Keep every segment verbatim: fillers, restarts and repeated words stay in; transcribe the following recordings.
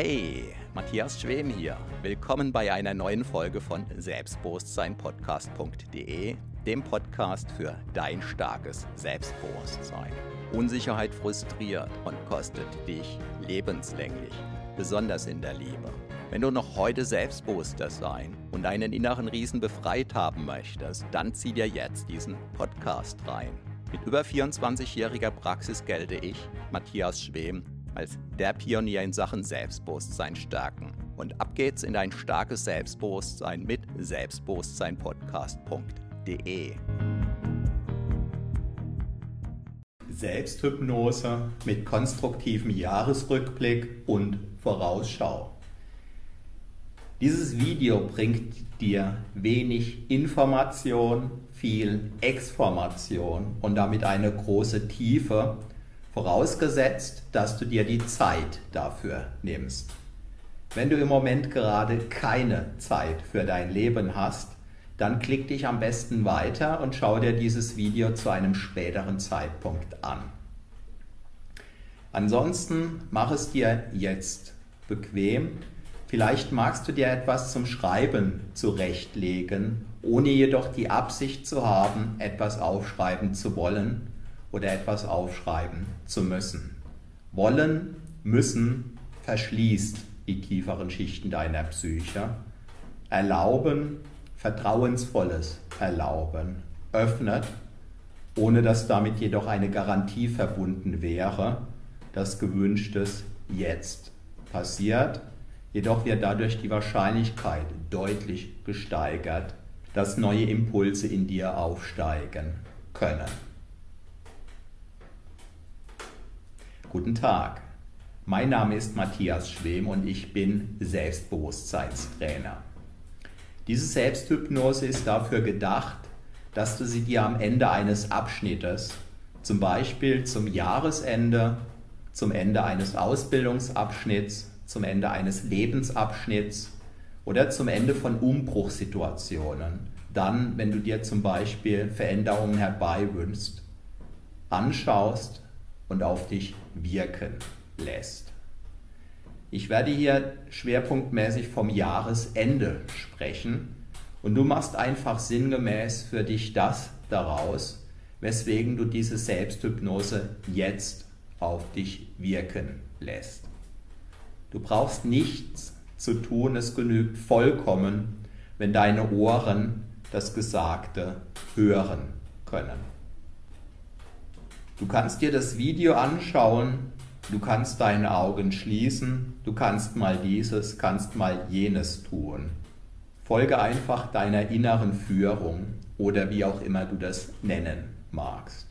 Hey, Matthias Schwem hier. Willkommen bei einer neuen Folge von Selbstbewusstsein Podcast punkt de, dem Podcast für dein starkes Selbstbewusstsein. Unsicherheit frustriert und kostet dich lebenslänglich, besonders in der Liebe. Wenn du noch heute selbstbewusster sein und deinen inneren Riesen befreit haben möchtest, dann zieh dir jetzt diesen Podcast rein. Mit über vierundzwanzigjähriger Praxis gelte ich, Matthias Schwem, als der Pionier in Sachen Selbstbewusstsein stärken. Und ab geht's in dein starkes Selbstbewusstsein mit Selbstbewusstsein Podcast punkt de. Selbsthypnose mit konstruktivem Jahresrückblick und Vorausschau. Dieses Video bringt dir wenig Information, viel Exformation und damit eine große Tiefe, vorausgesetzt, dass du dir die Zeit dafür nimmst. Wenn du im Moment gerade keine Zeit für dein Leben hast, dann klick dich am besten weiter und schau dir dieses Video zu einem späteren Zeitpunkt an. Ansonsten mach es dir jetzt bequem. Vielleicht magst du dir etwas zum Schreiben zurechtlegen, ohne jedoch die Absicht zu haben, etwas aufschreiben zu wollen oder etwas aufschreiben zu müssen. Wollen, müssen verschließt die tieferen Schichten deiner Psyche. Erlauben, vertrauensvolles Erlauben, öffnet, ohne dass damit jedoch eine Garantie verbunden wäre, dass Gewünschtes jetzt passiert. Jedoch wird dadurch die Wahrscheinlichkeit deutlich gesteigert, dass neue Impulse in dir aufsteigen können. Guten Tag, mein Name ist Matthias Schwem und ich bin Selbstbewusstseinstrainer. Diese Selbsthypnose ist dafür gedacht, dass du sie dir am Ende eines Abschnittes, zum Beispiel zum Jahresende, zum Ende eines Ausbildungsabschnitts, zum Ende eines Lebensabschnitts oder zum Ende von Umbruchssituationen, dann, wenn du dir zum Beispiel Veränderungen herbeiwünschst, anschaust und auf dich wirken lässt. Ich werde hier schwerpunktmäßig vom Jahresende sprechen und du machst einfach sinngemäß für dich das daraus, weswegen du diese Selbsthypnose jetzt auf dich wirken lässt. Du brauchst nichts zu tun, es genügt vollkommen, wenn deine Ohren das Gesagte hören können. Du kannst dir das Video anschauen, du kannst deine Augen schließen, du kannst mal dieses, kannst mal jenes tun. Folge einfach deiner inneren Führung oder wie auch immer du das nennen magst.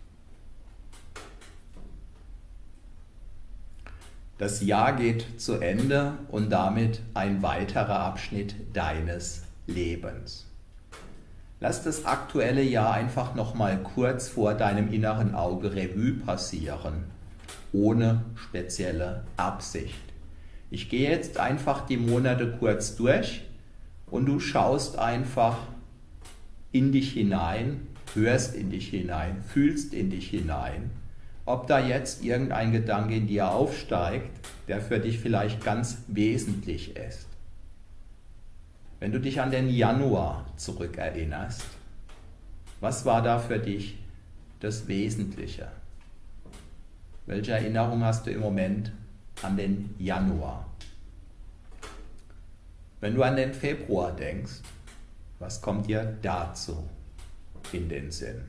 Das Jahr geht zu Ende und damit ein weiterer Abschnitt deines Lebens. Lass das aktuelle Jahr einfach nochmal kurz vor deinem inneren Auge Revue passieren, ohne spezielle Absicht. Ich gehe jetzt einfach die Monate kurz durch und du schaust einfach in dich hinein, hörst in dich hinein, fühlst in dich hinein, ob da jetzt irgendein Gedanke in dir aufsteigt, der für dich vielleicht ganz wesentlich ist. Wenn du dich an den Januar zurückerinnerst, was war da für dich das Wesentliche? Welche Erinnerung hast du im Moment an den Januar? Wenn du an den Februar denkst, was kommt dir dazu in den Sinn?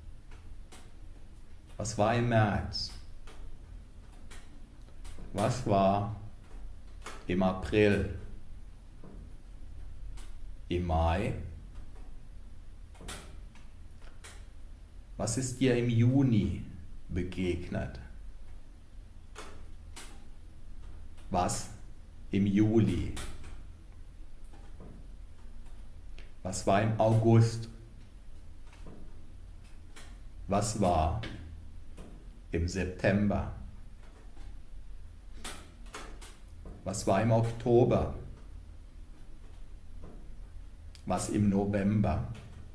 Was war im März? Was war im April? Im Mai? Was ist dir im Juni begegnet? Was im Juli? Was war im August? Was war im September? Was war im Oktober? Was im November?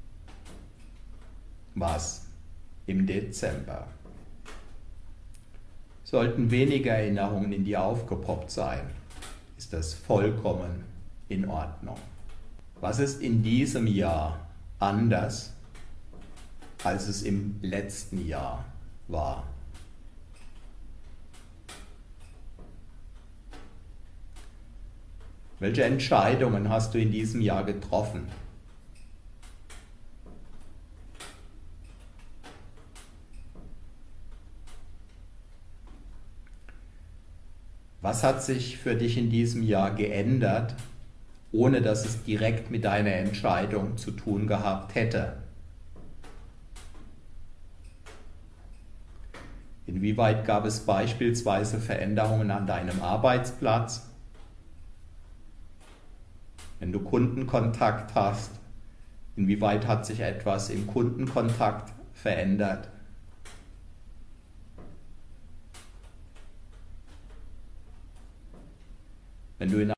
Was im Dezember? sollten weniger Erinnerungen in dir aufgepoppt sein. ist das vollkommen in Ordnung. Was ist in diesem Jahr anders, als es im letzten Jahr war? Welche Entscheidungen hast du in diesem Jahr getroffen? Was hat sich für dich in diesem Jahr geändert, ohne dass es direkt mit deiner Entscheidung zu tun gehabt hätte? Inwieweit gab es beispielsweise Veränderungen an deinem Arbeitsplatz? Wenn du Kundenkontakt hast, inwieweit hat sich etwas im Kundenkontakt verändert? Wenn du in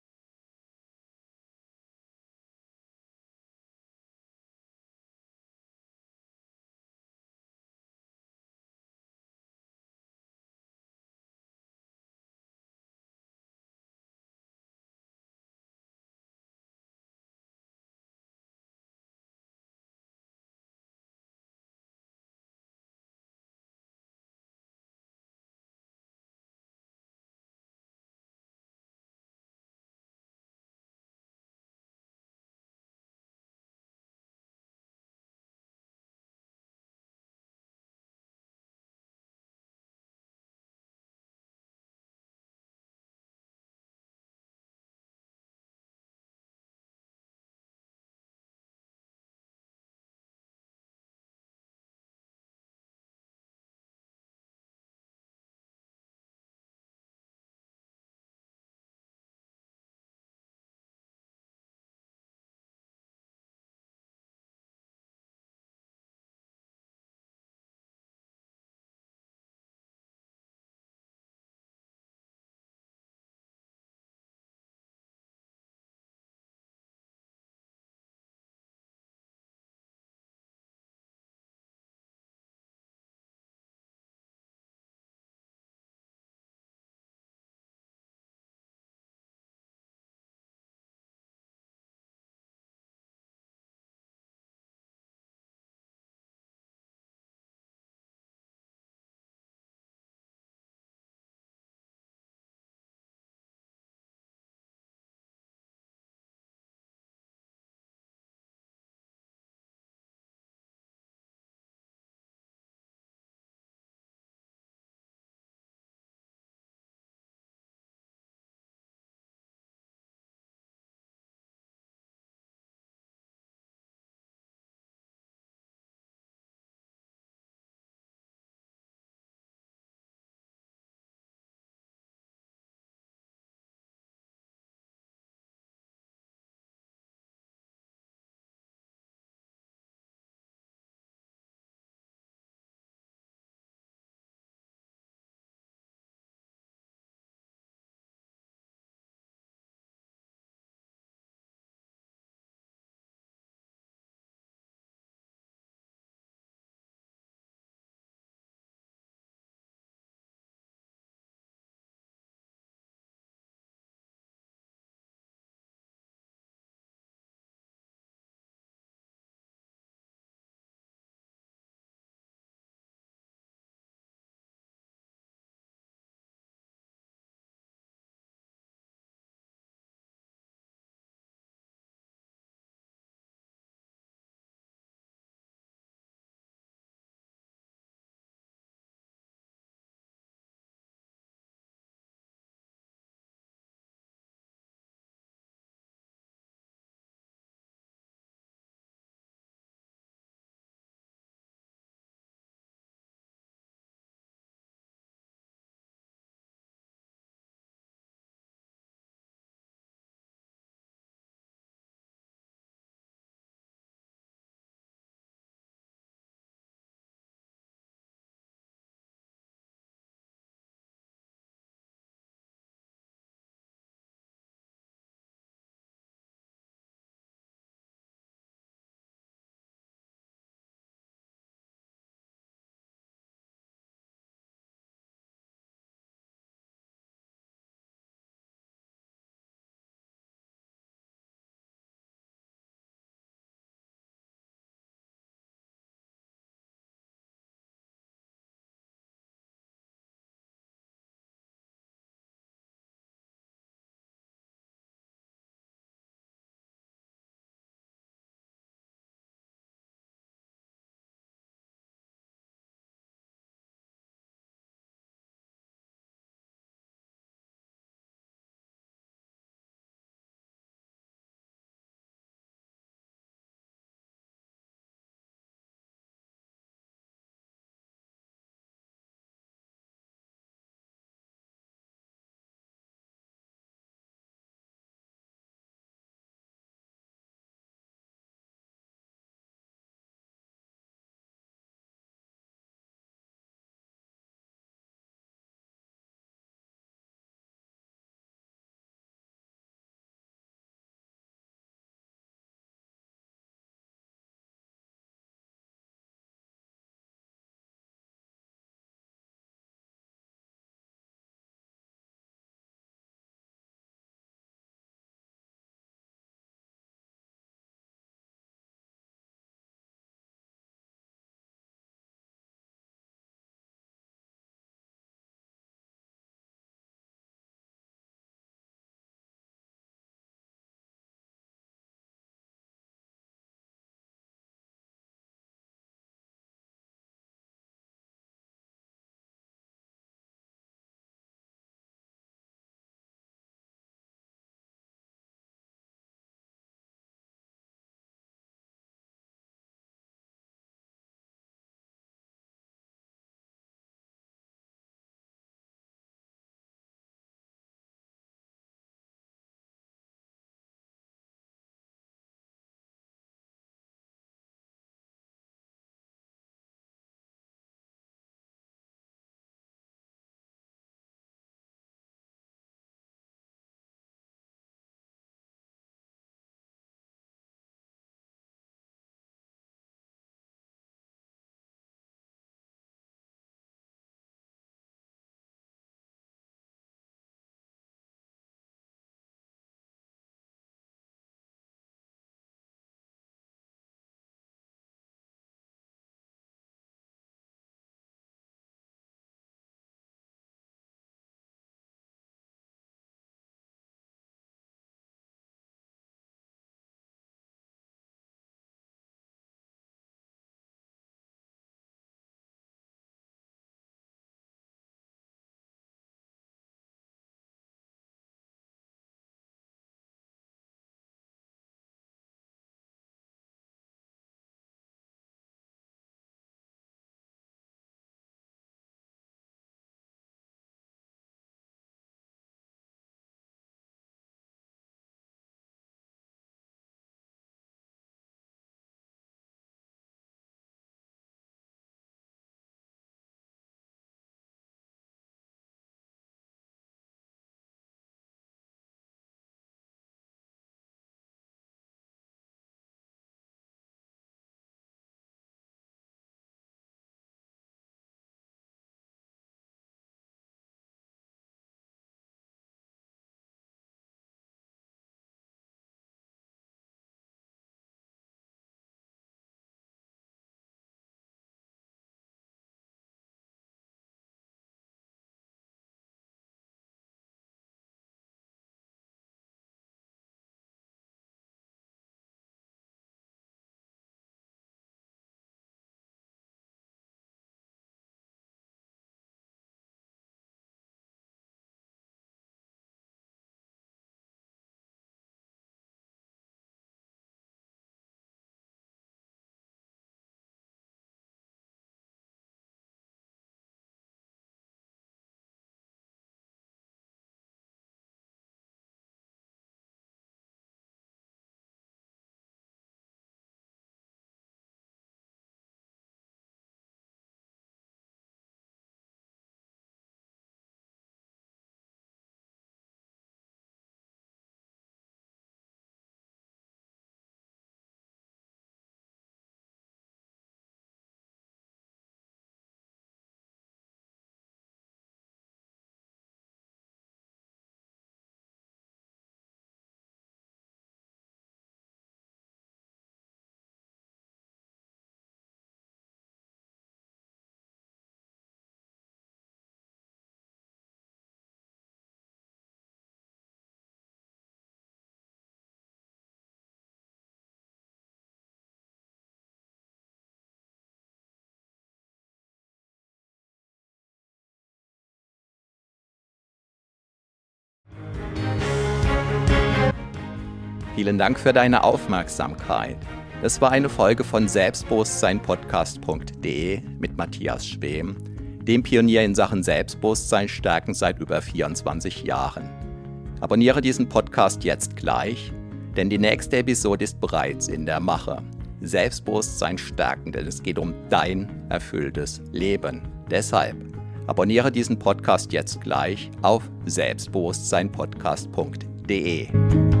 Vielen Dank für deine Aufmerksamkeit. Das war eine Folge von Selbstbewusstsein-Podcast punkt de mit Matthias Schwem, dem Pionier in Sachen Selbstbewusstsein stärken seit über vierundzwanzig Jahren. Abonniere diesen Podcast jetzt gleich, denn die nächste Episode ist bereits in der Mache. Selbstbewusstsein stärken, denn es geht um dein erfülltes Leben. Deshalb abonniere diesen Podcast jetzt gleich auf Selbstbewusstsein Podcast punkt de.